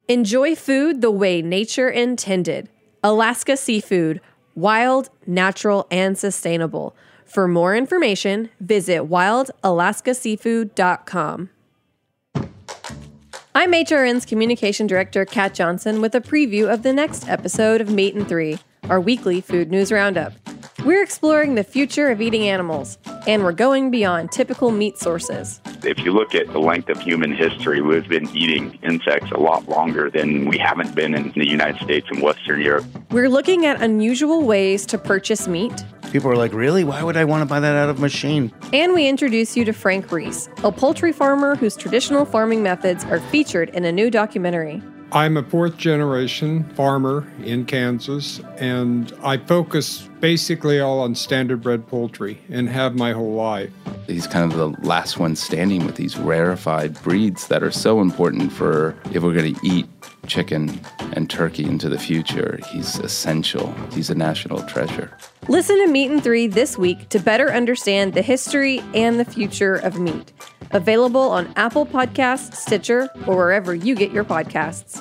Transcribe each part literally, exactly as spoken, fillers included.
Enjoy food the way nature intended. Alaska Seafood, wild, natural, and sustainable. For more information, visit wild alaska seafood dot com. I'm H R N's Communication Director, Kat Johnson, with a preview of the next episode of Meat and Three, our weekly food news roundup. We're exploring the future of eating animals, and we're going beyond typical meat sources. If you look at the length of human history, we've been eating insects a lot longer than we haven't been in the United States and Western Europe. We're looking at unusual ways to purchase meat. People are like, really? Why would I want to buy that out of a machine? And we introduce you to Frank Reese, a poultry farmer whose traditional farming methods are featured in a new documentary. I'm a fourth generation farmer in Kansas, and I focus basically all on standard bred poultry and have my whole life. He's kind of the last one standing with these rarefied breeds that are so important for if we're going to eat chicken and turkey into the future. He's essential. He's a national treasure. Listen to Meat and Three this week to better understand the history and the future of meat. Available on Apple Podcasts, Stitcher, or wherever you get your podcasts.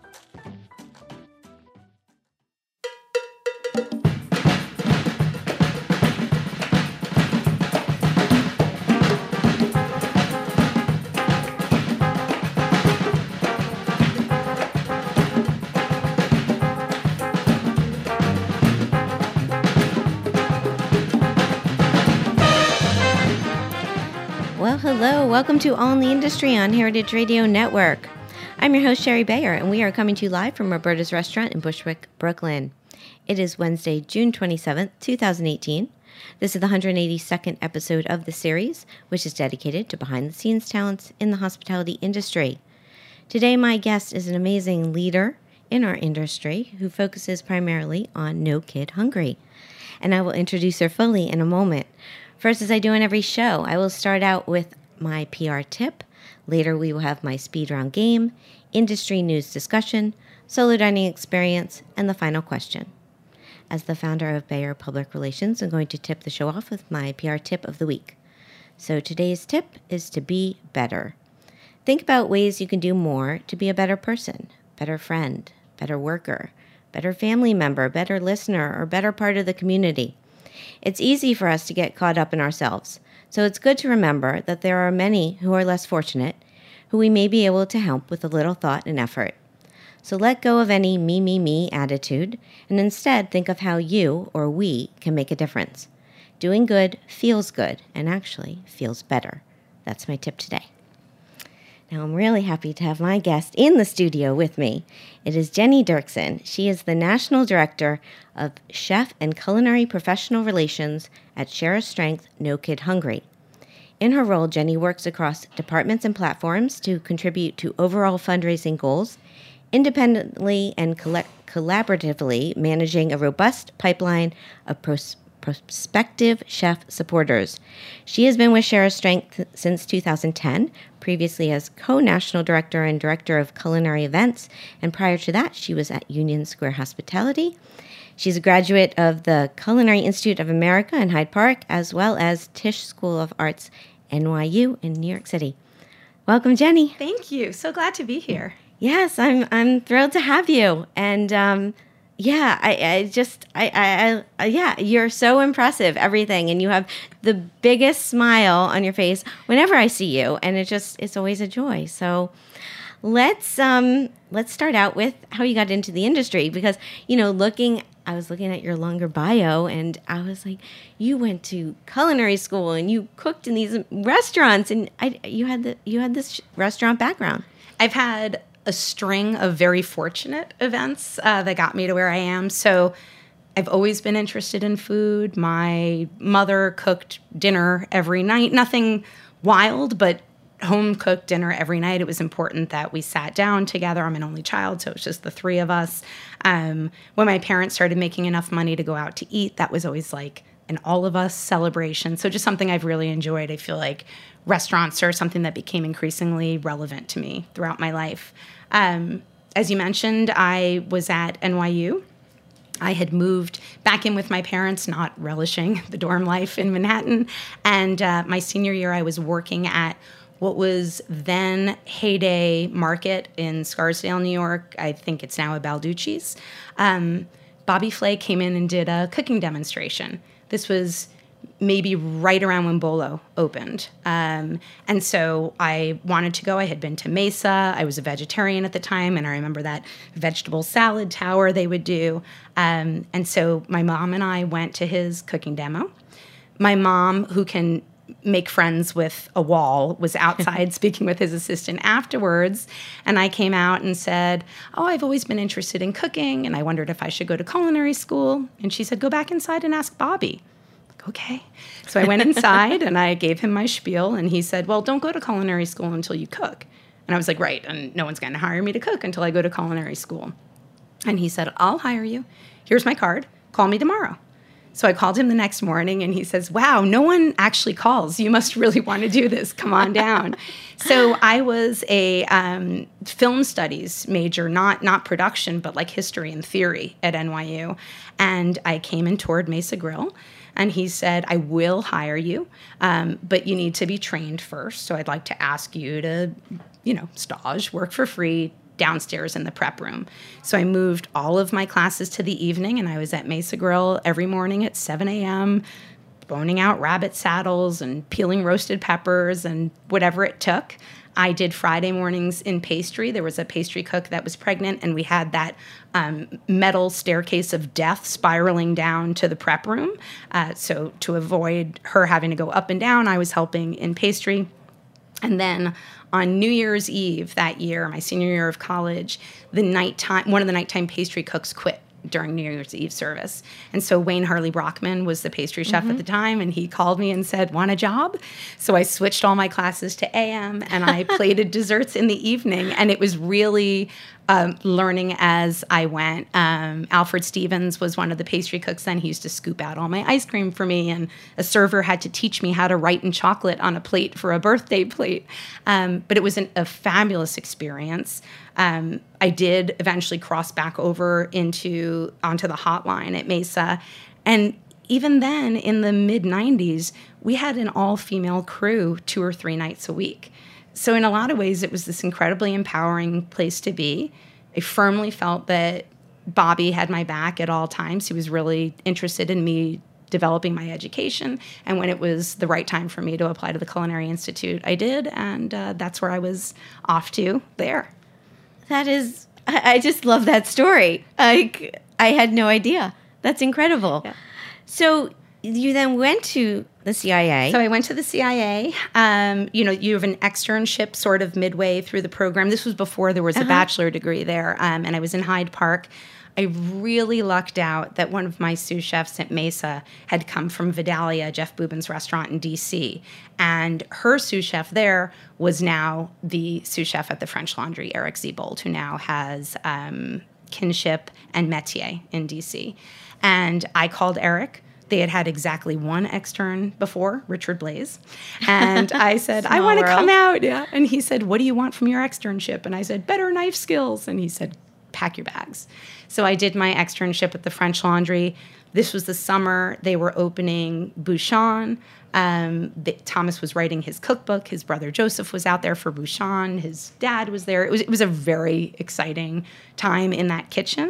Well, hello. Welcome to All in the Industry on Heritage Radio Network. I'm your host, Sherry Bayer, and we are coming to you live from Roberta's Restaurant in Bushwick, Brooklyn. It is Wednesday, June twenty-seventh, twenty eighteen. This is the one hundred eighty-second episode of the series, which is dedicated to behind-the-scenes talents in the hospitality industry. Today, my guest is an amazing leader in our industry who focuses primarily on No Kid Hungry, and I will introduce her fully in a moment. First, as I do in every show, I will start out with my P R tip. Later, we will have my speed round game, industry news discussion, solo dining experience, and the final question. As the founder of Bayer Public Relations, I'm going to tip the show off with my P R tip of the week. So today's tip is to be better. Think about ways you can do more to be a better person, better friend, better worker, better family member, better listener, or better part of the community. It's easy for us to get caught up in ourselves, so it's good to remember that there are many who are less fortunate, who we may be able to help with a little thought and effort. So let go of any me, me, me attitude, and instead think of how you or we can make a difference. Doing good feels good, and actually feels better. That's my tip today. Now, I'm really happy to have my guest in the studio with me. It is Jenny Dirksen. She is the National Director of Chef and Culinary Professional Relations at Share a Strength No Kid Hungry. In her role, Jenny works across departments and platforms to contribute to overall fundraising goals, independently and coll- collaboratively managing a robust pipeline of pros- prospective chef supporters. She has been with Share a Strength since two thousand ten, previously as co-national director and director of culinary events, and prior to that, she was at Union Square Hospitality. She's a graduate of the Culinary Institute of America in Hyde Park, as well as Tisch School of Arts, N Y U in New York City. Welcome, Jenny. Thank you. So glad to be here. Yes, I'm I'm thrilled to have you. And um, yeah, I, I just, I, I, I, yeah, you're so impressive, everything. And you have the biggest smile on your face whenever I see you. And it just, it's always a joy. So let's, um, let's start out with how you got into the industry. Because, you know, looking, I was looking at your longer bio and I was like, you went to culinary school and you cooked in these restaurants and I, you had the, you had this restaurant background. I've had a string of very fortunate events uh, that got me to where I am. So I've always been interested in food. My mother cooked dinner every night. Nothing wild, but home-cooked dinner every night. It was important that we sat down together. I'm an only child, so it was just the three of us. Um, when my parents started making enough money to go out to eat, that was always like an all-of-us celebration. So just something I've really enjoyed. I feel like restaurants are something that became increasingly relevant to me throughout my life. Um, as you mentioned, I was at N Y U. I had moved back in with my parents, not relishing the dorm life in Manhattan. And uh, my senior year, I was working at what was then Heyday Market in Scarsdale, New York. I think it's now a Balducci's. Um, Bobby Flay came in and did a cooking demonstration. This was maybe right around when Bolo opened. Um, and so I wanted to go. I had been to Mesa. I was a vegetarian at the time, and I remember that vegetable salad tower they would do. Um, and so my mom and I went to his cooking demo. My mom, who can make friends with a wall, was outside speaking with his assistant afterwards. And I came out and said, oh, I've always been interested in cooking, and I wondered if I should go to culinary school. And she said, go back inside and ask Bobby. Okay. So I went inside and I gave him my spiel, and he said, well, don't go to culinary school until you cook. And I was like, right, and no one's going to hire me to cook until I go to culinary school. And he said, I'll hire you. Here's my card. Call me tomorrow. So I called him the next morning, and he says, wow, no one actually calls. You must really want to do this. Come on down. So I was a um, film studies major, not not production, but like history and theory at N Y U. And I came and toured Mesa Grill. And he said, I will hire you, um, but you need to be trained first. So I'd like to ask you to, you know, stage, work for free downstairs in the prep room. So I moved all of my classes to the evening, and I was at Mesa Grill every morning at seven a.m., boning out rabbit saddles and peeling roasted peppers and whatever it took. I did Friday mornings in pastry. There was a pastry cook that was pregnant, and we had that um, metal staircase of death spiraling down to the prep room. Uh, so to avoid her having to go up and down, I was helping in pastry. And then on New Year's Eve that year, my senior year of college, the nighttime one of the nighttime pastry cooks quit during New Year's Eve service. And so Wayne Harley Brockman was the pastry chef mm-hmm. at the time, and he called me and said, want a job? So I switched all my classes to A M, and I plated desserts in the evening, and it was really um, learning as I went. Um, Alfred Stevens was one of the pastry cooks then. He used to scoop out all my ice cream for me, and a server had to teach me how to write in chocolate on a plate for a birthday plate. Um, but it was an, a fabulous experience. Um, I did eventually cross back over into onto the hotline at Mesa. And even then, in the mid nineties, we had an all-female crew two or three nights a week. So in a lot of ways, it was this incredibly empowering place to be. I firmly felt that Bobby had my back at all times. He was really interested in me developing my education. And when it was the right time for me to apply to the Culinary Institute, I did. And uh, that's where I was off to there. That is, I just love that story. I, I had no idea. That's incredible. Yeah. So you then went to the C I A. So I went to the C I A. Um, you know, you have an externship sort of midway through the program. This was before there was a uh-huh. bachelor degree there, um, and I was in Hyde Park. I really lucked out that one of my sous chefs at Mesa had come from Vidalia, Jeff Bubin's restaurant in D C, and her sous chef there was now the sous chef at the French Laundry, Eric Ziebold, who now has um, Kinship and Metier in D C. And I called Eric. They had had exactly one extern before, Richard Blaze. And I said, I want to come out. Yeah. And he said, what do you want from your externship? And I said, better knife skills. And he said, pack your bags. So I did my externship at the French Laundry. This was the summer. They were opening Bouchon. Um, the, Thomas was writing his cookbook. His brother Joseph was out there for Bouchon. His dad was there. It was, it was a very exciting time in that kitchen.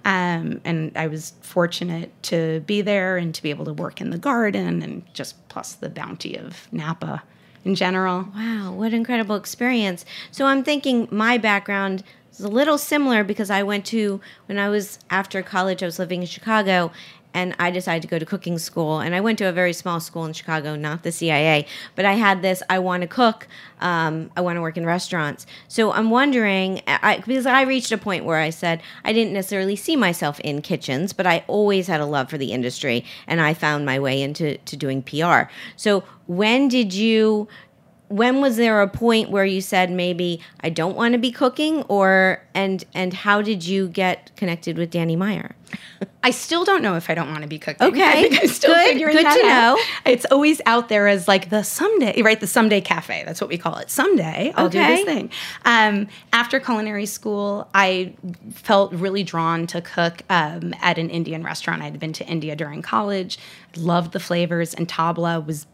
Um, and I was fortunate to be there and to be able to work in the garden, and just plus the bounty of Napa in general. Wow, what an incredible experience. So I'm thinking my background is a little similar, because I went to, when I was after college, I was living in Chicago, and I decided to go to cooking school. And I went to a very small school in Chicago, not the C I A. But I had this, I want to cook, um, I want to work in restaurants. So I'm wondering, I, because I reached a point where I said I didn't necessarily see myself in kitchens, but I always had a love for the industry. And I found my way into to doing P R. So when did you... When was there a point where you said, maybe I don't want to be cooking, or and and how did you get connected with Danny Meyer? I still don't know if I don't want to be cooking. Okay, I think I'm still good, figuring good that to out. know. It's always out there as like the someday, right? The someday cafe. That's what we call it. Someday I'll okay. do this thing. Um, after culinary school, I felt really drawn to cook um, at an Indian restaurant. I'd been to India during college, loved the flavors, and tabla was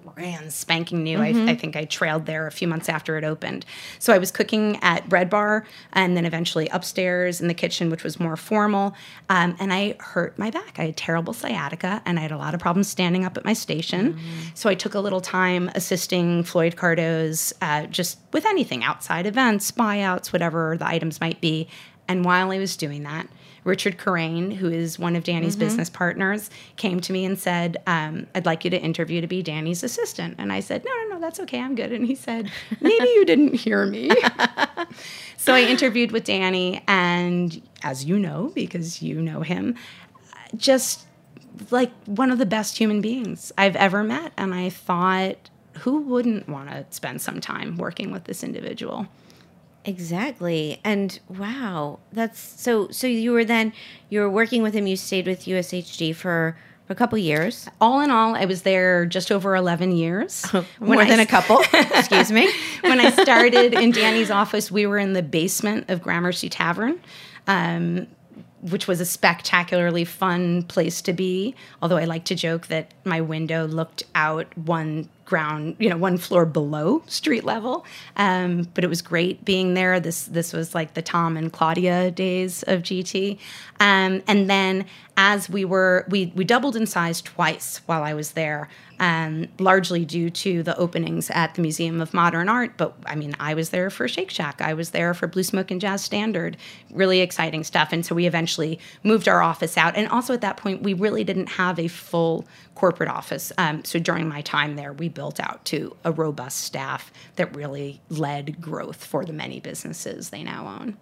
brand spanking new. Mm-hmm. I, I think I trailed there a few months after it opened. So I was cooking at Bread Bar and then eventually upstairs in the kitchen, which was more formal. Um, and I hurt my back. I had terrible sciatica and I had a lot of problems standing up at my station. Mm-hmm. So I took a little time assisting Floyd Cardo's uh, just with anything outside events, buyouts, whatever the items might be. And while I was doing that, Richard Carrain, who is one of Danny's mm-hmm. business partners, came to me and said, um, I'd like you to interview to be Danny's assistant. And I said, no, no, no, that's okay. I'm good. And he said, maybe you didn't hear me. So I interviewed with Danny. And as you know, because you know him, just like one of the best human beings I've ever met. And I thought, who wouldn't want to spend some time working with this individual? Exactly. And wow, that's so, so you were then, you were working with him, you stayed with U S H G for a couple years. All in all, I was there just over eleven years. Oh, more than I, a couple, excuse me. When I started in Danny's office, we were in the basement of Gramercy Tavern, um, which was a spectacularly fun place to be. Although I like to joke that my window looked out one ground, you know, one floor below street level. Um, but it was great being there. This this was like the Tom and Claudia days of G T. Um, and then as we were, we we doubled in size twice while I was there, um, largely due to the openings at the Museum of Modern Art. But I mean, I was there for Shake Shack. I was there for Blue Smoke and Jazz Standard. Really exciting stuff. And so we eventually moved our office out. And also at that point, we really didn't have a full corporate office. Um, so during my time there, we built out to a robust staff that really led growth for the many businesses they now own.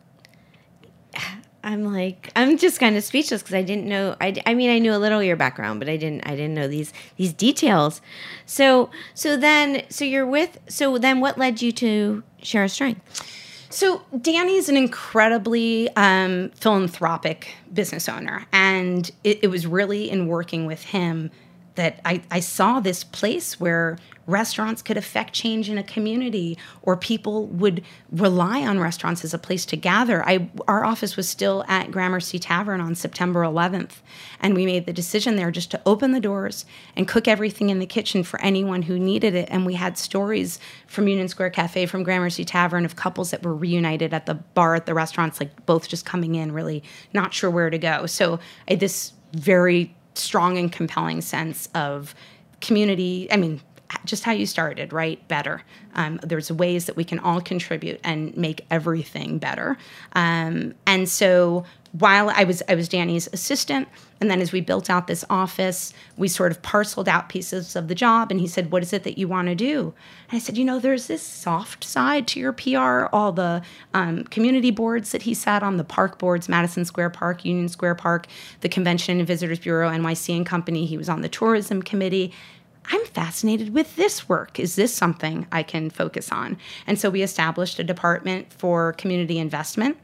I'm like, I'm just kind of speechless because I didn't know. I, I mean, I knew a little of your background, but I didn't. I didn't know these these details. So so then so you're with. So then, what led you to Share Our Strength? So Danny's an incredibly um, philanthropic business owner, and it, it was really in working with him that I, I saw this place where restaurants could affect change in a community, or people would rely on restaurants as a place to gather. I, our office was still at Gramercy Tavern on September eleventh, and we made the decision there just to open the doors and cook everything in the kitchen for anyone who needed it. And we had stories from Union Square Cafe, from Gramercy Tavern, of couples that were reunited at the bar at the restaurants, like both just coming in, really not sure where to go. So I had this very strong and compelling sense of community. I mean, just how you started, right? Better. Um, there's ways that we can all contribute and make everything better. Um, and so while I was I was Danny's assistant, and then as we built out this office, we sort of parceled out pieces of the job. And he said, "What is it that you want to do?" And I said, "You know, there's this soft side to your P R. All the um, community boards that he sat on, the park boards, Madison Square Park, Union Square Park, the Convention and Visitors Bureau, N Y C and Company. He was on the tourism committee. I'm fascinated with this work. Is this something I can focus on?" And so we established a department for community investment.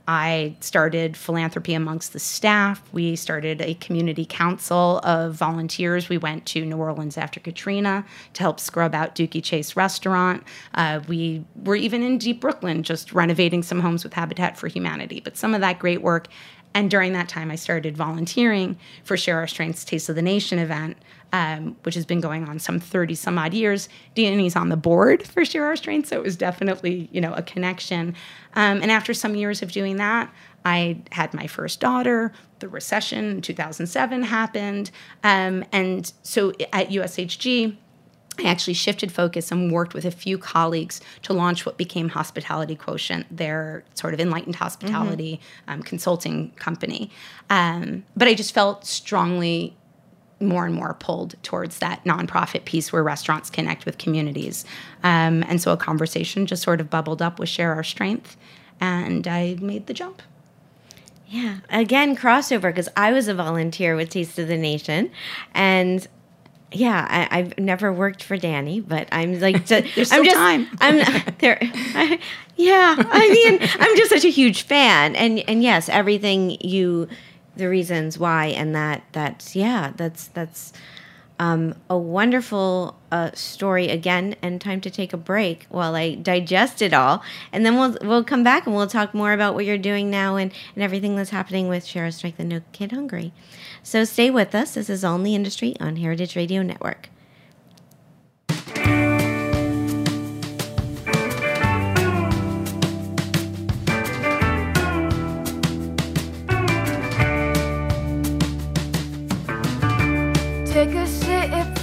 I started philanthropy amongst the staff. We started a community council of volunteers. We went to New Orleans after Katrina to help scrub out Dookie Chase restaurant. Uh, we were even in deep Brooklyn, just renovating some homes with Habitat for Humanity. But some of that great work. And during that time, I started volunteering for Share Our Strength's Taste of the Nation event, um, which has been going on some thirty some odd years. Danny's on the board for Share Our Strength, so it was definitely, you know, a connection. Um, and after some years of doing that, I had my first daughter. The recession in two thousand seven happened. Um, and so at U S H G, I actually shifted focus and worked with a few colleagues to launch what became Hospitality Quotient, their sort of enlightened hospitality mm-hmm. um, consulting company. Um, but I just felt strongly more and more pulled towards that nonprofit piece where restaurants connect with communities. Um, and so a conversation just sort of bubbled up with Share Our Strength, and I made the jump. Yeah. Again, crossover, because I was a volunteer with Taste of the Nation, and yeah, I, I've never worked for Danny, but I'm like, to, there's still I'm just, time. I'm there. I, yeah, I mean, I'm just such a huge fan, and and yes, everything you, the reasons why, and that that's yeah, that's that's um, a wonderful uh, story again. And time to take a break while I digest it all, and then we'll we'll come back and we'll talk more about what you're doing now and and everything that's happening with Share Our Strength and No Kid Hungry. So stay with us. This is All in the Industry on Heritage Radio Network.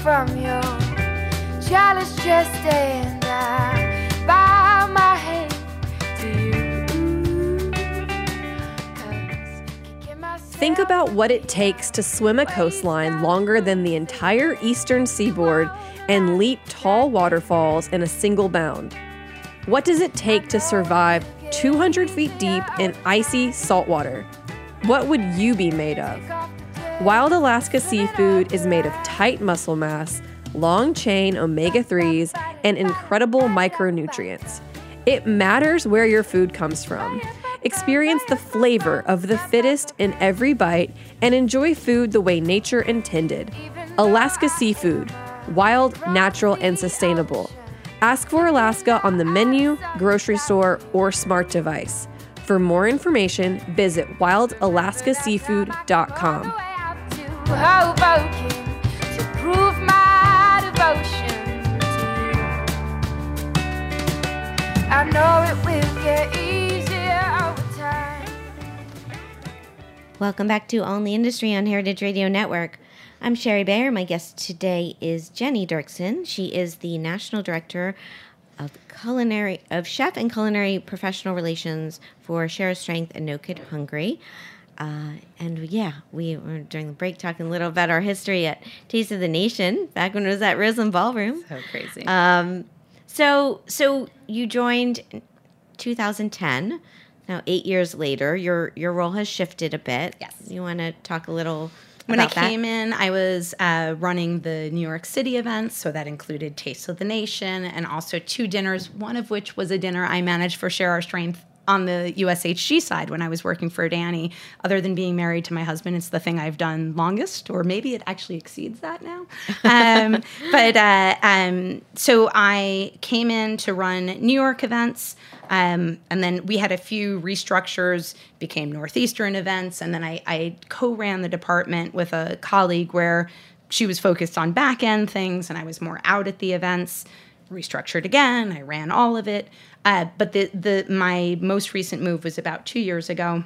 from your childish jest, and I bow my head to you. 'Cause kicking myself Think about what it takes to swim a coastline longer than the entire eastern seaboard and leap tall waterfalls in a single bound. What does it take to survive two hundred feet deep in icy saltwater? What would you be made of? Wild Alaska seafood is made of tight muscle mass, long-chain omega threes, and incredible micronutrients. It matters where your food comes from. Experience the flavor of the fittest in every bite and enjoy food the way nature intended. Alaska Seafood. Wild, natural, and sustainable. Ask for Alaska on the menu, grocery store, or smart device. For more information, visit wild alaska seafood dot com. to Hoboken to prove my devotion to you. I know it will get easier over time. Welcome back to All in the Industry on Heritage Radio Network. I'm Sherry Bayer. My guest today is Jenny Dirksen. She is the National Director of Culinary of Chef and Culinary Professional Relations for Share Strength and No Kid Hungry. Uh, and yeah, we were during the break talking a little about our history at Taste of the Nation back when it was at Roseland Ballroom. So crazy. Um, so so you joined in two thousand ten. Now eight years later, your your role has shifted a bit. Yes. You want to talk a little When I about that? came in, I was uh, running the New York City events, so that included Taste of the Nation and also two dinners, one of which was a dinner I managed for Share Our Strength on the U S H G side when I was working for Danny. Other than being married to my husband, it's the thing I've done longest, or maybe it actually exceeds that now. Um, but uh, um, so I came in to run New York events. Um, and then we had a few restructures, became Northeastern events, and then I, I co-ran the department with a colleague where she was focused on back-end things, and I was more out at the events. Restructured again, I ran all of it. Uh, but the the my most recent move was about two years ago.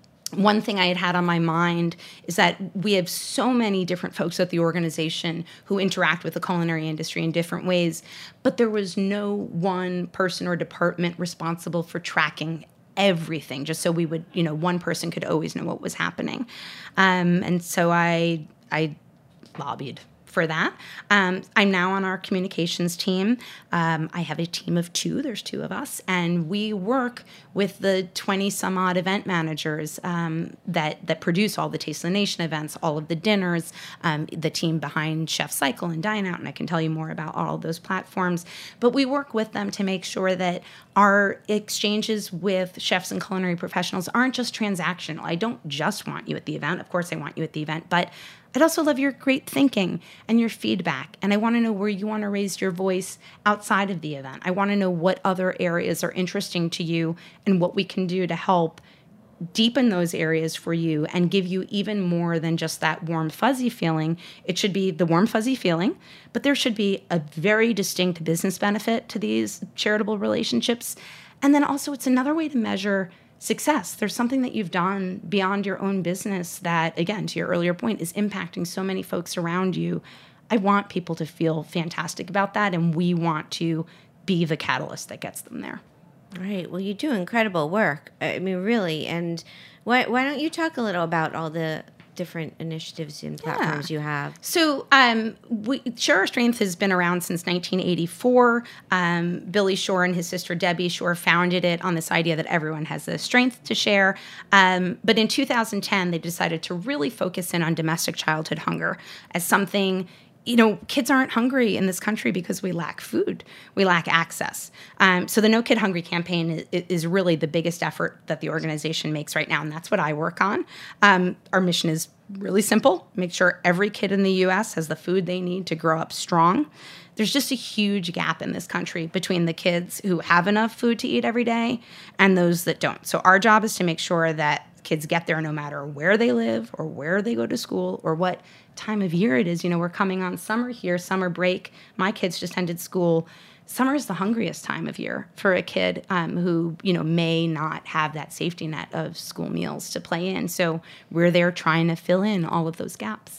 One thing I had had on my mind is that we have so many different folks at the organization who interact with the culinary industry in different ways, but there was no one person or department responsible for tracking everything, just so we would, you know, one person could always know what was happening. Um, and so I I lobbied for that. Um, I'm now on our communications team. Um, I have a team of two. There's two of us, and we work with the twenty some odd event managers um, that that produce all the Taste of the Nation events, all of the dinners, um, the team behind Chef Cycle and Dine Out, and I can tell you more about all of those platforms. But we work with them to make sure that our exchanges with chefs and culinary professionals aren't just transactional. I don't just want you at the event. Of course, I want you at the event, but I'd also love your great thinking and your feedback. And I want to know where you want to raise your voice outside of the event. I want to know what other areas are interesting to you and what we can do to help deepen those areas for you and give you even more than just that warm, fuzzy feeling. It should be the warm, fuzzy feeling, but there should be a very distinct business benefit to these charitable relationships. And then also it's another way to measure success. There's something that you've done beyond your own business that, again, to your earlier point, is impacting so many folks around you. I want people to feel fantastic about that, and we want to be the catalyst that gets them there. Right. Well, you do incredible work. I mean, really. And why why don't you talk a little about all the different initiatives and platforms Yeah. you have? So, um, we, Share Our Strength has been around since nineteen eighty-four. Um, Billy Shore and his sister Debbie Shore founded it on this idea that everyone has the strength to share. Um, but in two thousand ten, they decided to really focus in on domestic childhood hunger as something. You know, kids aren't hungry in this country because we lack food. We lack access. Um, so the No Kid Hungry campaign is, is really the biggest effort that the organization makes right now, and that's what I work on. Um, our mission is really simple. Make sure every kid in the U S has the food they need to grow up strong. There's just a huge gap in this country between the kids who have enough food to eat every day and those that don't. So our job is to make sure that kids get there no matter where they live or where they go to school or what time of year it is. You know, we're coming on summer here, summer break. My kids just ended school. Summer is the hungriest time of year for a kid um, who, you know, may not have that safety net of school meals to play in. So we're there trying to fill in all of those gaps.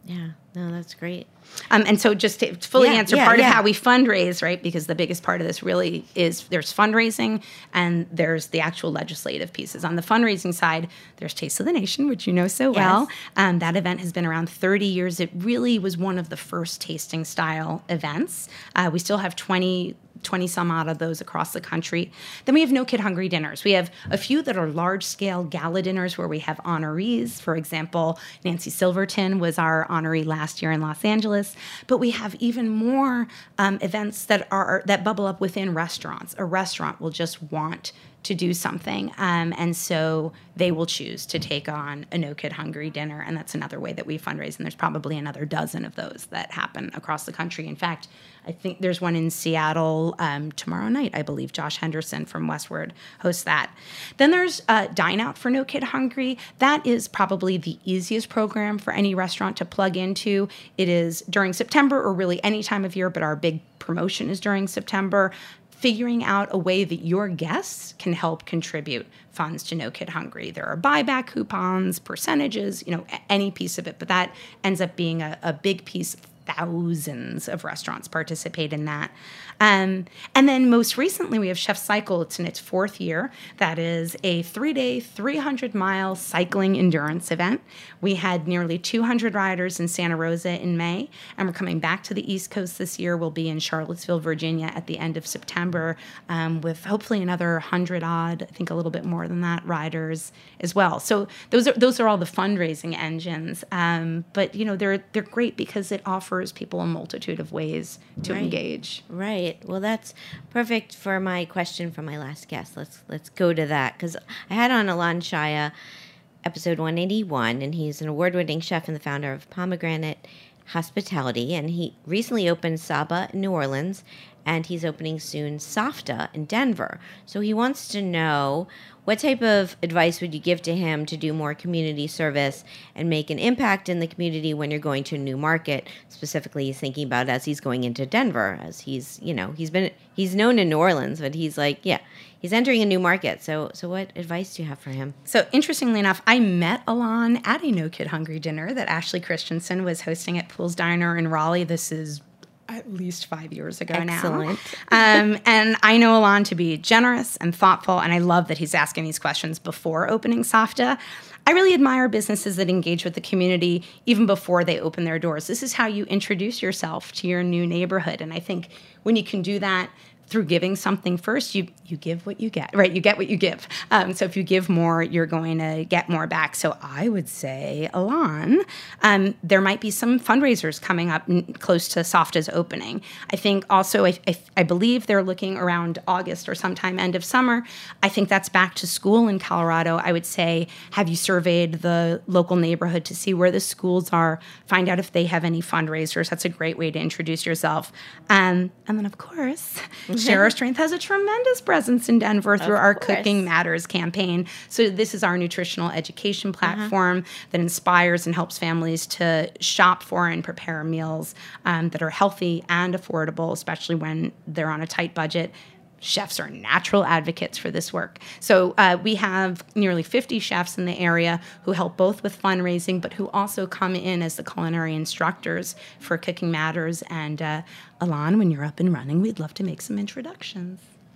Yeah, no, that's great. Um, and so just to fully Yeah, answer yeah, part yeah. of how we fundraise, right, because the biggest part of this really is there's fundraising and there's the actual legislative pieces. On the fundraising side, there's Taste of the Nation, which you know so well. Um, that event has been around thirty years. It really was one of the first tasting style events. Uh, we still have twenty twenty some odd of those across the country. Then we have No Kid Hungry dinners. We have a few that are large scale gala dinners where we have honorees. For example, Nancy Silverton was our honoree last year in Los Angeles. But we have even more um, events that are that bubble up within restaurants. A restaurant will just want to do something. Um, and so they will choose to take on a No Kid Hungry dinner. And that's another way that we fundraise. And there's probably another dozen of those that happen across the country. In fact, I think there's one in Seattle um, tomorrow night, I believe. Josh Henderson from Westward hosts that. Then there's uh, Dine Out for No Kid Hungry. That is probably the easiest program for any restaurant to plug into. It is during September or really any time of year, but our big promotion is during September. Figuring out a way that your guests can help contribute funds to No Kid Hungry. There are buyback coupons, percentages, you know, a- any piece of it, but that ends up being a, a big piece. Thousands of restaurants participate in that. Um, and then most recently, we have Chef Cycle. It's in its fourth year. That is a three-day, three hundred mile cycling endurance event. We had nearly two hundred riders in Santa Rosa in May, and we're coming back to the East Coast this year. We'll be in Charlottesville, Virginia at the end of September um, with hopefully another one hundred odd, I think a little bit more than that, riders as well. So those are those are all the fundraising engines. Um, but, you know, they're they're great because it offers people a multitude of ways to Right. engage. Right. Well, that's perfect for my question from my last guest. Let's let's go to that because I had on Alon Shaya, episode one eighty-one, and he's an award-winning chef and the founder of Pomegranate Hospitality, and he recently opened Saba in New Orleans, and he's opening soon Safta in Denver. So he wants to know, what type of advice would you give to him to do more community service and make an impact in the community when you're going to a new market? Specifically, he's thinking about as he's going into Denver, as he's, you know, he's been, he's known in New Orleans, but he's like, yeah, he's entering a new market. So, so what advice do you have for him? So interestingly enough, I met Alon at a No Kid Hungry dinner that Ashley Christensen was hosting at Pools Diner in Raleigh. This is at least five years ago Excellent. now. Um, and I know Alon to be generous and thoughtful, and I love that he's asking these questions before opening Safta. I really admire businesses that engage with the community even before they open their doors. This is how you introduce yourself to your new neighborhood. And I think when you can do that through giving something first, you you give what you get, right? You get what you give. Um, so if you give more, you're going to get more back. So I would say, Alon, um, there might be some fundraisers coming up n- close to Safta's opening. I think also, I, I, I believe they're looking around August or sometime end of summer. I think that's back to school in Colorado. I would say, have you surveyed the local neighborhood to see where the schools are? Find out if they have any fundraisers. That's a great way to introduce yourself. Um, and then, of course, Share Our Strength has a tremendous presence in Denver through our course. Cooking Matters campaign. So this is our nutritional education platform uh-huh. that inspires and helps families to shop for and prepare meals um, that are healthy and affordable, especially when they're on a tight budget. Chefs are natural advocates for this work. So uh, we have nearly fifty chefs in the area who help both with fundraising, but who also come in as the culinary instructors for Cooking Matters. And uh, Alon, when you're up and running, we'd love to make some introductions.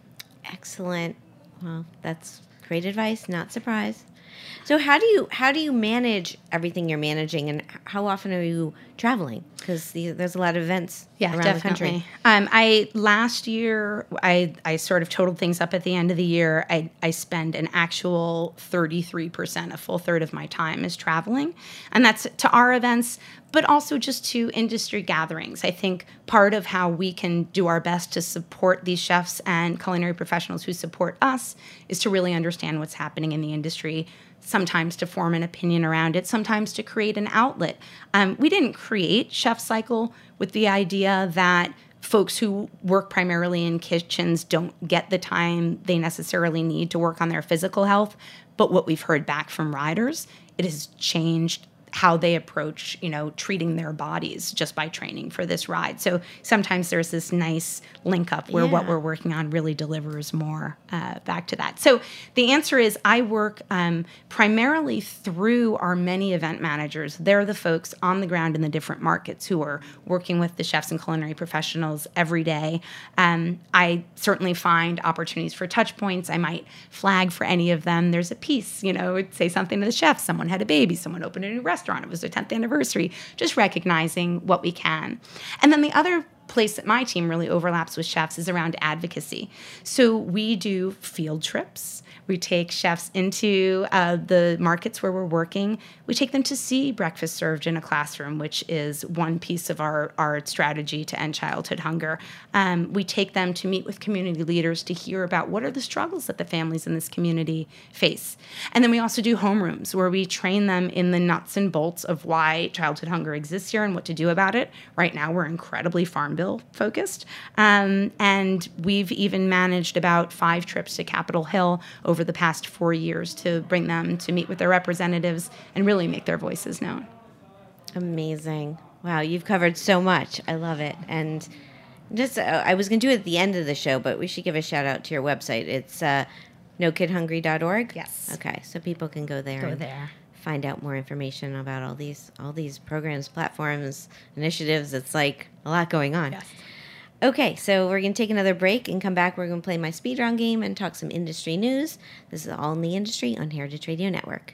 Excellent. Well, that's great advice. Not surprised. So how do you how do you manage everything you're managing, and how often are you traveling? Because the, there's a lot of events Yeah, around definitely. the country. Um, I last year I I sort of totaled things up at the end of the year. I I spend an actual thirty-three percent, a full third of my time is traveling, and that's to our events, but also just to industry gatherings. I think part of how we can do our best to support these chefs and culinary professionals who support us is to really understand what's happening in the industry, sometimes to form an opinion around it, sometimes to create an outlet. Um, we didn't create Chef Cycle with the idea that folks who work primarily in kitchens don't get the time they necessarily need to work on their physical health. But what we've heard back from riders, it has changed how they approach, you know, treating their bodies just by training for this ride. So sometimes there's this nice link up where Yeah. what we're working on really delivers more uh, back to that. So the answer is I work um, primarily through our many event managers. They're the folks on the ground in the different markets who are working with the chefs and culinary professionals every day. Um, I certainly find opportunities for touch points. I might flag for any of them. There's a piece, you know, it'd say something to the chef. Someone had a baby. Someone opened a new restaurant. It was their tenth anniversary. Just recognizing what we can. And then the other place that my team really overlaps with chefs is around advocacy. So we do field trips. We take chefs into uh, the markets where we're working. We take them to see breakfast served in a classroom, which is one piece of our, our strategy to end childhood hunger. Um, we take them to meet with community leaders to hear about what are the struggles that the families in this community face. And then we also do homerooms where we train them in the nuts and bolts of why childhood hunger exists here and what to do about it. Right now, we're incredibly Farm Bill focused. Um, and we've even managed about five trips to Capitol Hill over the past four years to bring them to meet with their representatives and really make their voices known. Amazing. Wow, you've covered so much. I love it. And just, uh, I was going to do it at the end of the show, but we should give a shout out to your website. It's uh, no kid hungry dot org. Yes. Okay, so people can go there. Go and there. Find out more information about all these all these programs, platforms, initiatives. It's like a lot going on. Yes. Okay, so we're going to take another break and come back. We're going to play my speed round game and talk some industry news. This is All in the Industry on Heritage Radio Network.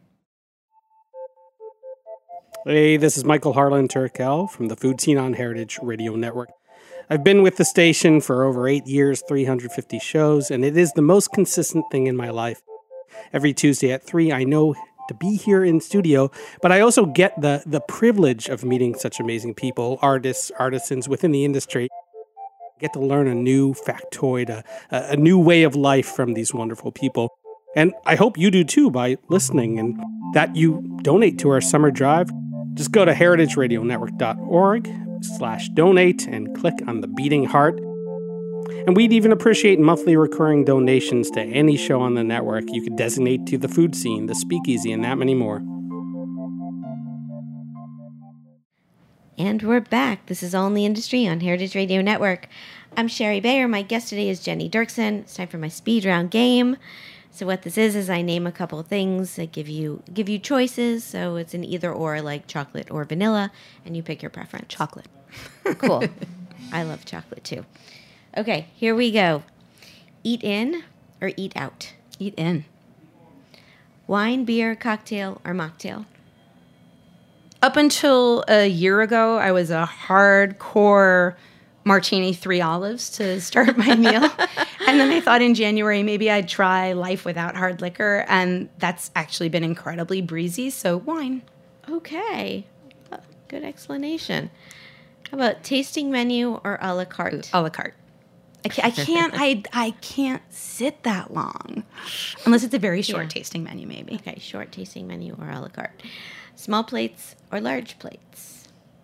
Hey, this is Michael Harlan Turkel from the Food Scene on Heritage Radio Network. I've been with the station for over eight years, three hundred fifty shows, and it is the most consistent thing in my life. Every Tuesday at three, I know to be here in studio, but I also get the, the privilege of meeting such amazing people, artists, artisans within the industry. Get to learn a new factoid, a, a new way of life from these wonderful people. And I hope you do too by listening and that you donate to our summer drive. Just go to heritage radio network dot org slash donate and click on the beating heart. And we'd even appreciate monthly recurring donations to any show on the network you could designate to the Food Scene, the Speakeasy, and that many more. And we're back. This is All in the Industry on Heritage Radio Network. I'm Sherry Bayer. My guest today is Jenny Dirksen. It's time for my speed round game. So what this is is I name a couple of things. I give you give you choices. So it's an either or, like chocolate or vanilla, and you pick your preference. Chocolate. Cool. I love chocolate too. Okay, here we go. Eat in or eat out? Eat in. Wine, beer, cocktail, or mocktail? Up until a year ago, I was a hardcore martini, three olives to start my meal. And then I thought in January, maybe I'd try life without hard liquor. And that's actually been incredibly breezy. So wine. Okay. Good explanation. How about tasting menu or a la carte? A la carte. I can't, I can't, I, I can't sit that long. Unless it's a very short Yeah. tasting menu, maybe. Okay, short tasting menu or a la carte. Small plates or large plates?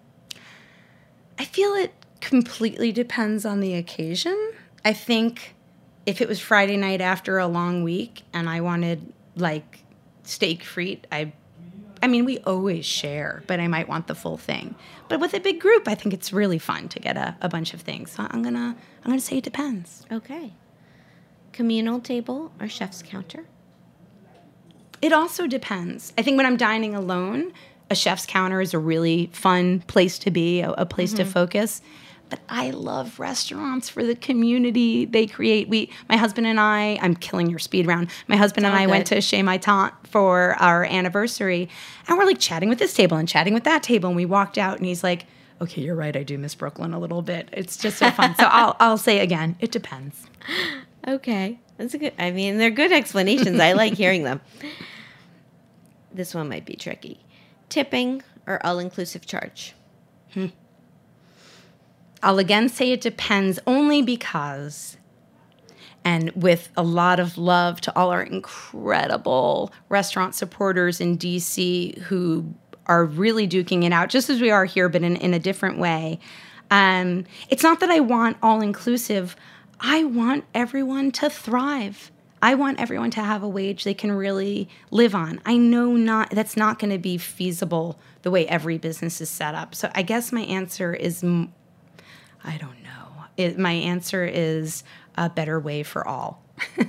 I feel it completely depends on the occasion. I think if it was Friday night after a long week and I wanted like steak frite, I I mean, we always share, but I might want the full thing. But with a big group, I think it's really fun to get a, a bunch of things. So I'm gonna I'm gonna say it depends. Okay. Communal table or chef's counter? It also depends. I think when I'm dining alone, a chef's counter is a really fun place to be, a, a place mm-hmm. to focus. But I love restaurants for the community they create. We, my husband and I, I'm killing your speed round. My husband and I good. went to Chez Ma Tante for our anniversary, and we're like chatting with this table and chatting with that table. And we walked out, and he's like, "Okay, you're right. I do miss Brooklyn a little bit. It's just so fun." So I'll, I'll say again, it depends. Okay, that's a good. I mean, they're good explanations. I like hearing them. This one might be tricky. Tipping or all-inclusive charge? Hmm. I'll again say it depends only because, and with a lot of love to all our incredible restaurant supporters in D C who are really duking it out, just as we are here, but in, in a different way. Um, it's not that I want all-inclusive. I want everyone to thrive. I want everyone to have a wage they can really live on. I know not that's not going to be feasible the way every business is set up. So I guess my answer is, I don't know. It, my answer is a better way for all.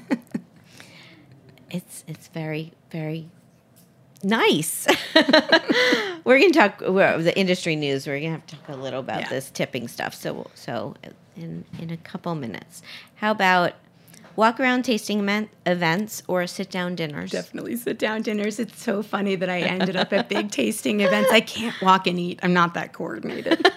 It's it's very, very nice. We're going to talk well, the industry news. We're going to have to talk a little about Yeah. this tipping stuff. So so in in a couple minutes. How about walk around tasting event, events or sit down dinners? Definitely sit down dinners. It's so funny that I ended up at big tasting events. I can't walk and eat. I'm not that coordinated.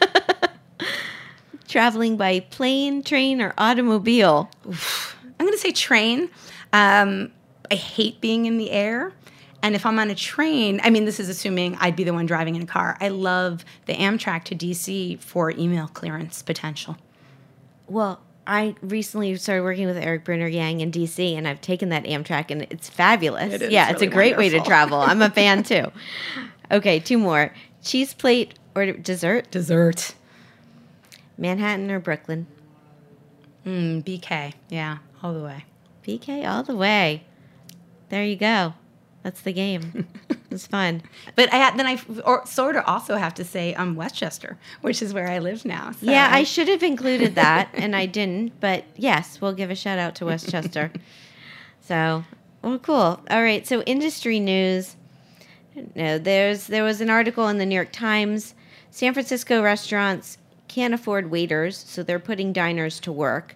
Traveling by plane, train, or automobile? I'm going to say train. Um, I hate being in the air. And if I'm on a train, I mean, this is assuming I'd be the one driving in a car. I love the Amtrak to D C for email clearance potential. Well, I recently started working with Eric Brunner Yang in D C, and I've taken that Amtrak, and it's fabulous. It is yeah, it's a really great way to wonderful. travel. I'm a fan, too. Okay, two more. Cheese plate or dessert? Dessert. Manhattan or Brooklyn? Mm, B K. Yeah, all the way. B K all the way. There you go. That's the game. It's fun. But I had, then I or sort of also have to say um, Westchester, which is where I live now. So. Yeah, I should have included that, and I didn't. But yes, we'll give a shout out to Westchester. So, well, cool. All right. So, industry news. No, there's there was an article in the New York Times. San Francisco restaurants can't afford waiters, so they're putting diners to work.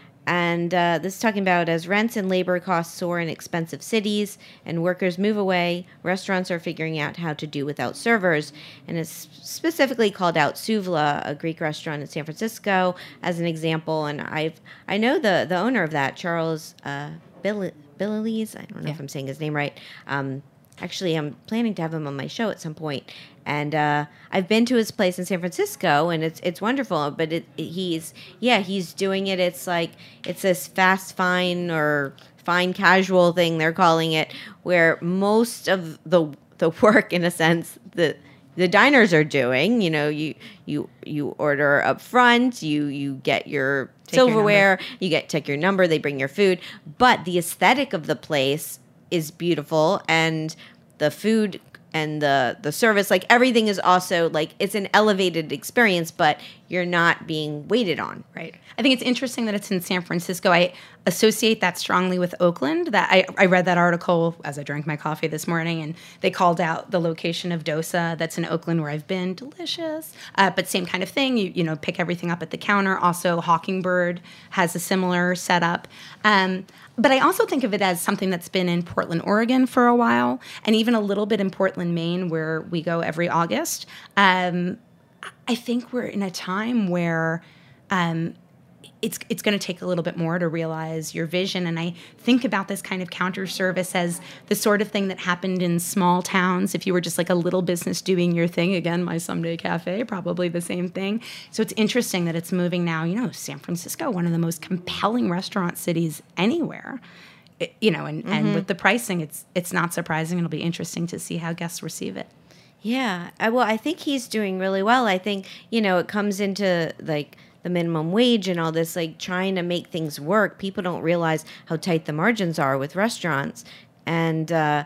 And uh, this is talking about as rents and labor costs soar in expensive cities and workers move away, restaurants are figuring out how to do without servers. And it's specifically called out Suvla, a Greek restaurant in San Francisco, as an example. And I've I know the, the owner of that, Charles uh, Bill- Billiles. I don't know Yeah. if I'm saying his name right. Um, actually, I'm planning to have him on my show at some point. And uh, I've been to his place in San Francisco, and it's it's wonderful. But it, it, he's yeah he's doing it. It's like it's this fast fine or fine casual thing they're calling it, where most of the the work, in a sense, the the diners are doing. You know, you you you order up front, you you get your Take your silverware, you get take your number, they bring your food, but the aesthetic of the place is beautiful, and the food and the the service, like everything is also like it's an elevated experience, but you're not being waited on. Right. I think it's interesting that it's in San Francisco. I associate that strongly with Oakland. That I, I read that article as I drank my coffee this morning, and they called out the location of Dosa that's in Oakland where I've been. Delicious. Uh, but same kind of thing. You you know, pick everything up at the counter. Also, Hawkingbird has a similar setup. Um, But I also think of it as something that's been in Portland, Oregon for a while, and even a little bit in Portland, Maine, where we go every August. Um, I think we're in a time where um, it's it's going to take a little bit more to realize your vision. And I think about this kind of counter service as the sort of thing that happened in small towns. If you were just like a little business doing your thing, again, my Someday Cafe, probably the same thing. So it's interesting that it's moving now. You know, San Francisco, one of the most compelling restaurant cities anywhere. It, you know, and, mm-hmm. and with the pricing, it's it's not surprising. It'll be interesting to see how guests receive it. Yeah. I, well, I think he's doing really well. I think, you know, it comes into like the minimum wage and all this, like trying to make things work. People don't realize how tight the margins are with restaurants. And, uh,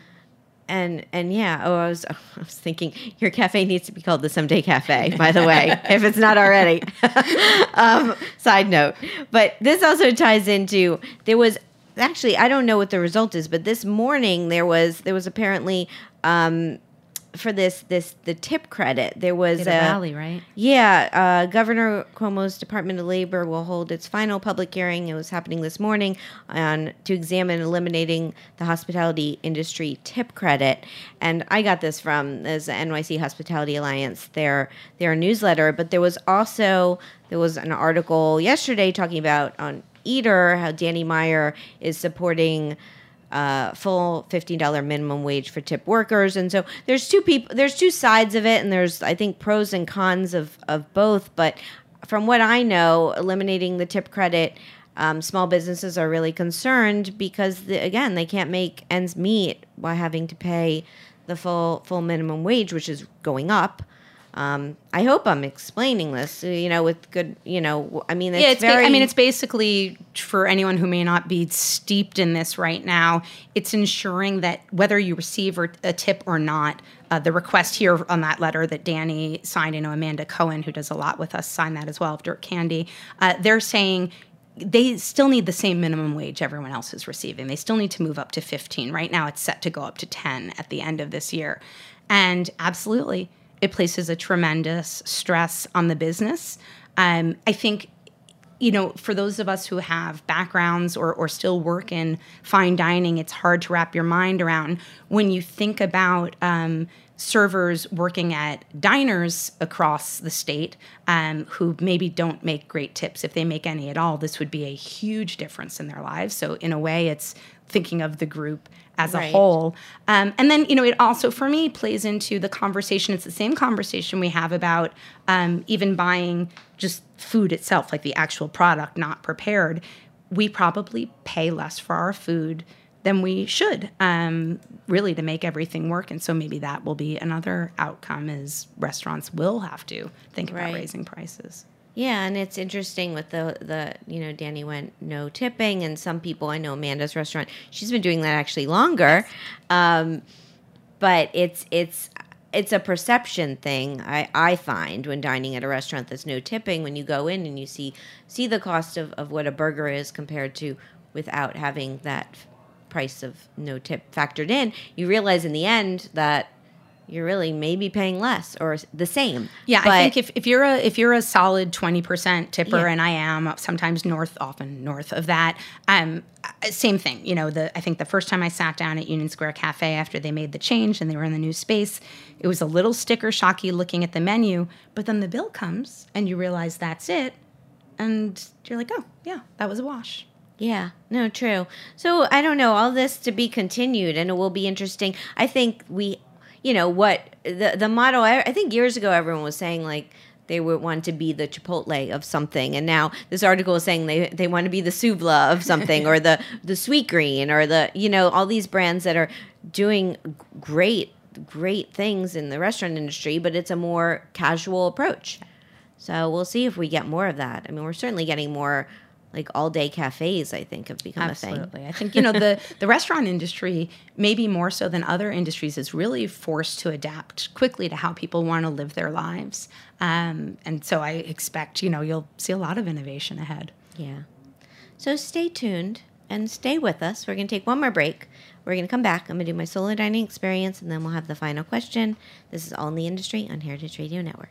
and, and yeah, oh, I was, I was thinking your cafe needs to be called the Someday Cafe, by the way, if it's not already. um, side note. But this also ties into, there was actually, I don't know what the result is, but this morning there was, there was apparently, um, for this this the tip credit, there was Did a rally, right? Yeah, uh, Governor Cuomo's Department of Labor will hold its final public hearing. It was happening this morning on to examine eliminating the hospitality industry tip credit. And I got this from the N Y C Hospitality Alliance, their their newsletter. But there was also there was an article yesterday talking about on Eater how Danny Meyer is supporting Uh, full fifteen dollars minimum wage for tip workers. And so there's two people, there's two sides of it, and there's, I think, pros and cons of, of both. But from what I know, eliminating the tip credit, um, small businesses are really concerned because, the, again, they can't make ends meet by having to pay the full full minimum wage, which is going up. Um, I hope I'm explaining this, you know, with good, you know, I mean, it's, yeah, it's very... ba- I mean, it's basically, for anyone who may not be steeped in this right now, it's ensuring that whether you receive a tip or not, uh, the request here on that letter that Danny signed, you know, Amanda Cohen, who does a lot with us, signed that as well, of Dirt Candy, uh, they're saying they still need the same minimum wage everyone else is receiving. They still need to move up to fifteen. Right now, it's set to go up to ten at the end of this year. And absolutely, it places a tremendous stress on the business. Um, I think, you know, for those of us who have backgrounds or, or still work in fine dining, it's hard to wrap your mind around when you think about um, servers working at diners across the state um, who maybe don't make great tips. If they make any at all, this would be a huge difference in their lives. So in a way, it's thinking of the group as right. a whole. Um, and then, you know, it also, for me, plays into the conversation. It's the same conversation we have about um, even buying just food itself, like the actual product, not prepared. We probably pay less for our food than we should, um, really, to make everything work. And so maybe that will be another outcome, is restaurants will have to think about right. raising prices. Yeah, and it's interesting with the, the, you know, Danny went no tipping, and some people, I know Amanda's restaurant, she's been doing that actually longer. Yes. Um, but it's it's it's a perception thing, I, I find, when dining at a restaurant that's no tipping. When you go in and you see see the cost of, of what a burger is compared to without having that price of no tip factored in, you realize in the end that you're really maybe paying less or the same. Yeah, but, I think if, if you're a if you're a solid twenty percent tipper, yeah. and I am sometimes north, often north of that, um, same thing. You know, the I think the first time I sat down at Union Square Cafe after they made the change and they were in the new space, it was a little sticker shocky looking at the menu, but then the bill comes and you realize that's it, and you're like, oh yeah, that was a wash. Yeah, no, true. So I don't know, all this to be continued, and it will be interesting. I think we. You know, what the the model, I, I think years ago everyone was saying, like, they would want to be the Chipotle of something. And now this article is saying they, they want to be the Suvla of something or the, the Sweet Green or the, you know, all these brands that are doing great, great things in the restaurant industry, but it's a more casual approach. So we'll see if we get more of that. I mean, we're certainly getting more, like, all-day cafes, I think, have become Absolutely. a thing. I think, you know, the, the restaurant industry, maybe more so than other industries, is really forced to adapt quickly to how people want to live their lives. Um, and so I expect, you know, you'll see a lot of innovation ahead. Yeah. So stay tuned and stay with us. We're going to take one more break. We're going to come back. I'm going to do my solo dining experience, and then we'll have the final question. This is All in the Industry on Heritage Radio Network.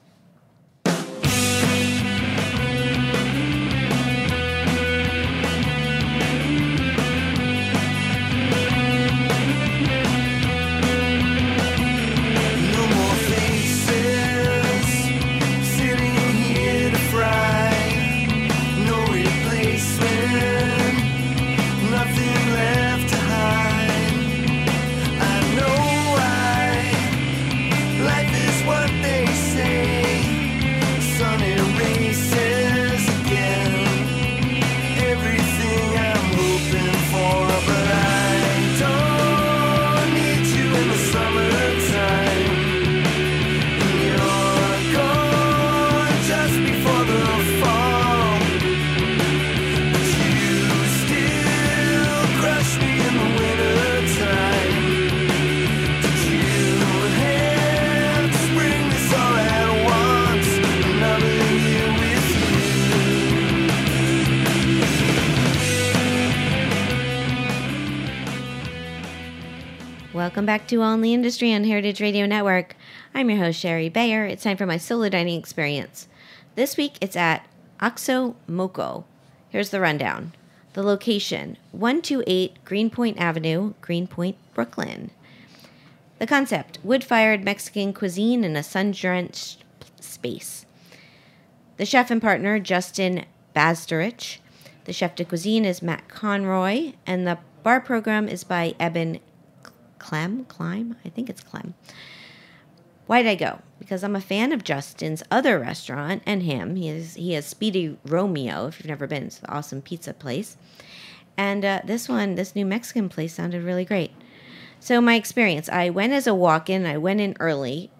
Welcome back to All in the Industry on Heritage Radio Network. I'm your host, Sherry Bayer. It's time for my solo dining experience. This week, it's at Oxo Moco. Here's the rundown. The location, one two eight Greenpoint Avenue, Greenpoint, Brooklyn. The concept, wood-fired Mexican cuisine in a sun-drenched space. The chef and partner, Justin Bazderich. The chef de cuisine is Matt Conroy, and the bar program is by Eben Clem? Climb? I think it's Clem. Why'd I go? Because I'm a fan of Justin's other restaurant and him. He is he has Speedy Romeo, if you've never been. It's an awesome pizza place. And uh, this one, this new Mexican place sounded really great. So my experience, I went as a walk-in. I went in early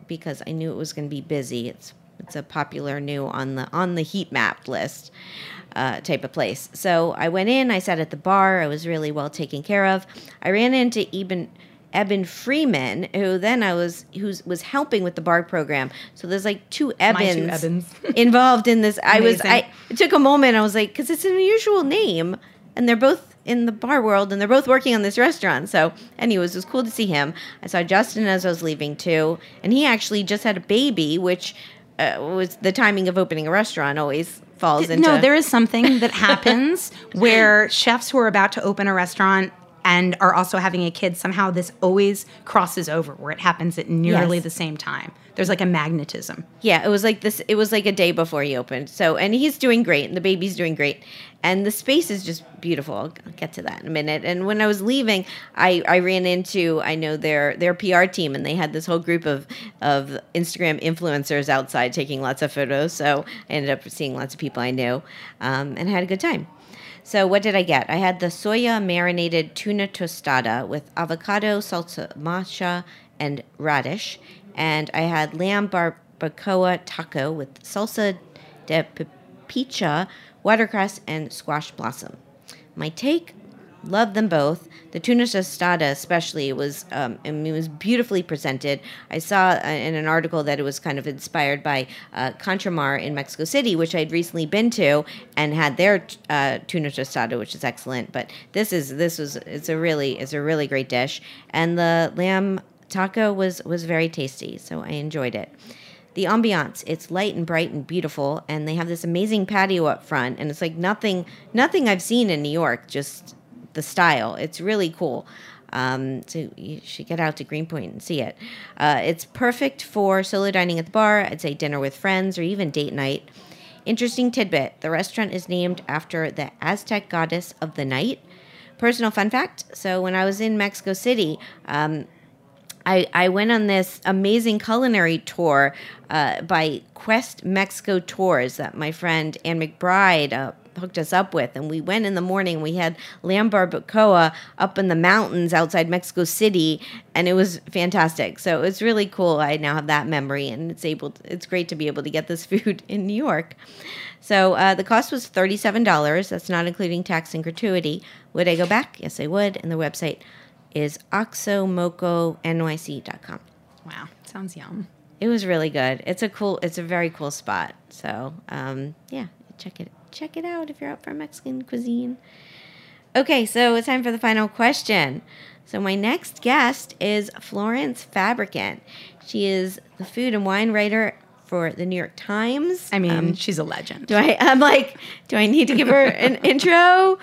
because I knew it was going to be busy. It's it's a popular new on the on the heat map list uh, type of place. So I went in. I sat at the bar. I was really well taken care of. I ran into Eben. Eben Freeman, who then I was who was helping with the bar program. So there's like two Ebens, My two Ebens. involved in this. I was Amazing. I it took a moment. I was like, because it's an unusual name, and they're both in the bar world, and they're both working on this restaurant. So anyways, it was cool to see him. I saw Justin as I was leaving too, and he actually just had a baby, which uh, was the timing of opening a restaurant always falls into. No, there is something that happens where chefs who are about to open a restaurant and are also having a kid, somehow this always crosses over where it happens at nearly Yes. the same time. There's like a magnetism. Yeah, it was like this. It was like a day before he opened. So, and he's doing great, and the baby's doing great, and the space is just beautiful. I'll, I'll get to that in a minute. And when I was leaving, I, I ran into I know their their P R team, and they had this whole group of of Instagram influencers outside taking lots of photos. So I ended up seeing lots of people I knew, um, and had a good time. So what did I get? I had the soya marinated tuna tostada with avocado, salsa macha, and radish. And I had lamb barbacoa taco with salsa de pipicha, watercress, and squash blossom. My take, loved them both. The tuna tostada especially was, um, I mean, it was beautifully presented. I saw uh, in an article that it was kind of inspired by uh, Contramar in Mexico City, which I'd recently been to and had their uh, tuna tostada, which is excellent. But this is this was it's a really it's a really great dish, and the lamb taco was was very tasty, so I enjoyed it. The ambiance, it's light and bright and beautiful, and they have this amazing patio up front, and it's like nothing nothing I've seen in New York, just the style. It's really cool. Um, so you should get out to Greenpoint and see it. Uh, it's perfect for solo dining at the bar, I'd say dinner with friends, or even date night. Interesting tidbit, the restaurant is named after the Aztec goddess of the night. Personal fun fact, so when I was in Mexico City, um, I, I went on this amazing culinary tour uh, by Quest Mexico Tours that my friend Ann McBride uh, hooked us up with. And we went in the morning. We had lamb barbacoa up in the mountains outside Mexico City, and it was fantastic. So it's really cool. I now have that memory, and it's able. To, it's great to be able to get this food in New York. So uh, the cost was thirty-seven dollars. That's not including tax and gratuity. Would I go back? Yes, I would. And the website is oxomoco N Y C dot com. Wow, sounds yum. It was really good. It's a cool, it's a very cool spot. So, um, yeah, check it check it out if you're up for Mexican cuisine. Okay, so it's time for the final question. So my next guest is Florence Fabricant. She is the food and wine writer for the New York Times. I mean, Um, she's a legend. do I? I'm like, do I need to give her an intro?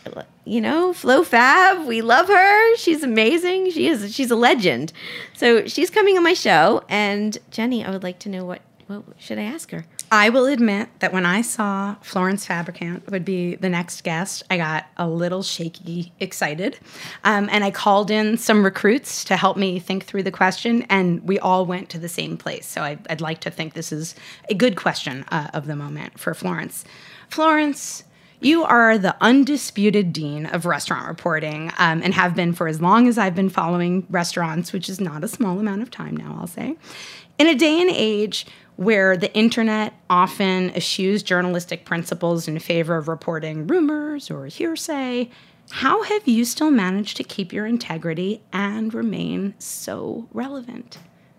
You know, Flo Fab, we love her. She's amazing. She is. She's a legend. So she's coming on my show, and Jenny, I would like to know what what should I ask her? I will admit that when I saw Florence Fabricant would be the next guest, I got a little shaky excited. Um, and I called in some recruits to help me think through the question, and we all went to the same place. So I, I'd like to think this is a good question uh, of the moment for Florence. Florence, you are the undisputed dean of restaurant reporting um, and have been for as long as I've been following restaurants, which is not a small amount of time now, I'll say. In a day and age where the internet often eschews journalistic principles in favor of reporting rumors or hearsay, how have you still managed to keep your integrity and remain so relevant?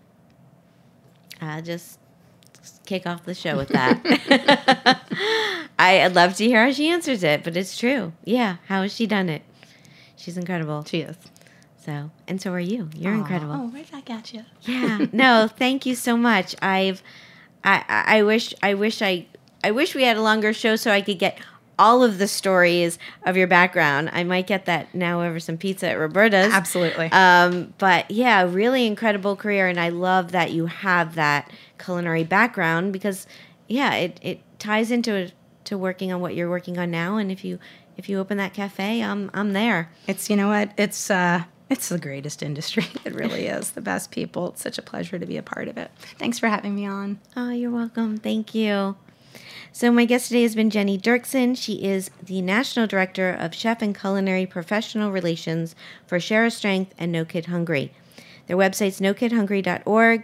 Uh, just kick off the show with that. I, I'd love to hear how she answers it, but it's true. Yeah, how has she done it? She's incredible. She is. So, and so are you. You're Aw, incredible. Oh, right back at you. Yeah. No, thank you so much. I've, I, I I wish, I wish I, I wish we had a longer show so I could get all of the stories of your background. I might get that now over some pizza at Roberta's. Absolutely. Um, but yeah, really incredible career, and I love that you have that culinary background because, yeah, it, it ties into to working on what you're working on now. And if you if you open that cafe, I'm I'm there. It's, you know what, it's uh, it's the greatest industry. It really is. The best people. It's such a pleasure to be a part of it. Thanks for having me on. Oh, you're welcome. Thank you. So my guest today has been Jenny Dirksen. She is the National Director of Chef and Culinary Professional Relations for Share a Strength and No Kid Hungry. Their website's no kid hungry dot org.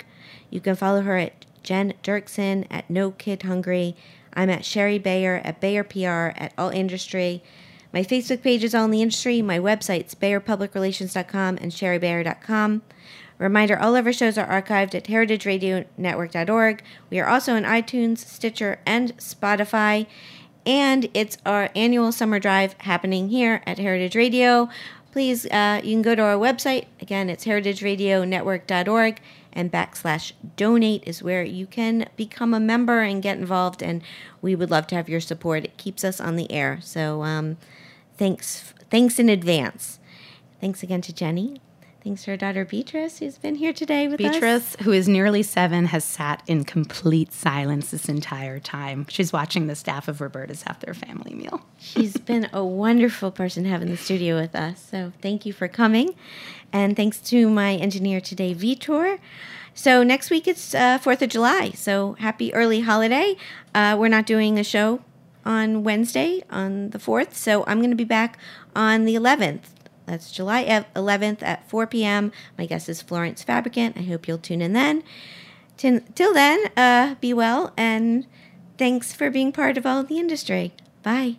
You can follow her at Jen Dirksen at No Kid Hungry. I'm at Sherry Bayer at Bayer P R at All Industry. My Facebook page is All in the Industry. My website's bayer public relations dot com and sherry bayer dot com. Reminder, all of our shows are archived at heritage radio network dot org. We are also on iTunes, Stitcher, and Spotify. And it's our annual summer drive happening here at Heritage Radio. Please, uh, you can go to our website. Again, it's heritage radio network dot org, and backslash donate is where you can become a member and get involved, and we would love to have your support. It keeps us on the air. So um, thanks thanks in advance. Thanks again to Jenny. Thanks to her daughter Beatrice, who's been here today with Beatrice, us. Beatrice, who is nearly seven, has sat in complete silence this entire time. She's watching the staff of Roberta's have their family meal. She's been a wonderful person to have in the studio with us. So thank you for coming. And thanks to my engineer today, Vitor. So next week it's uh, fourth of July. So happy early holiday. Uh, we're not doing a show on Wednesday, on the fourth. So I'm going to be back on the eleventh. That's July eleventh at four p.m. My guest is Florence Fabricant. I hope you'll tune in then. Till, till then, uh, be well, and thanks for being part of All in the Industry. Bye.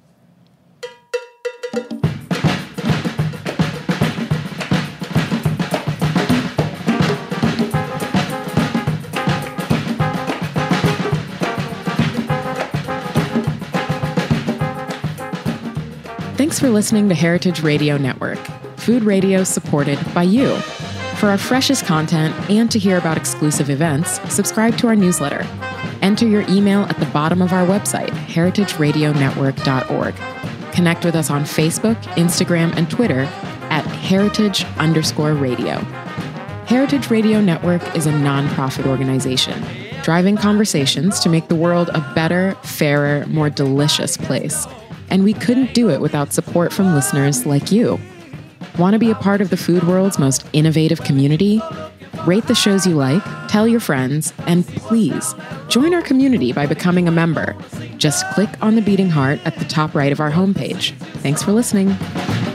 Thanks for listening to Heritage Radio Network, food radio supported by you. For our freshest content and to hear about exclusive events, subscribe to our newsletter. Enter your email at the bottom of our website, heritage radio network dot org. Connect with us on Facebook, Instagram, and Twitter at heritage underscore radio. Heritage Radio Network is a nonprofit organization, driving conversations to make the world a better, fairer, more delicious place. And we couldn't do it without support from listeners like you. Want to be a part of the food world's most innovative community? Rate the shows you like, tell your friends, and please join our community by becoming a member. Just click on the beating heart at the top right of our homepage. Thanks for listening.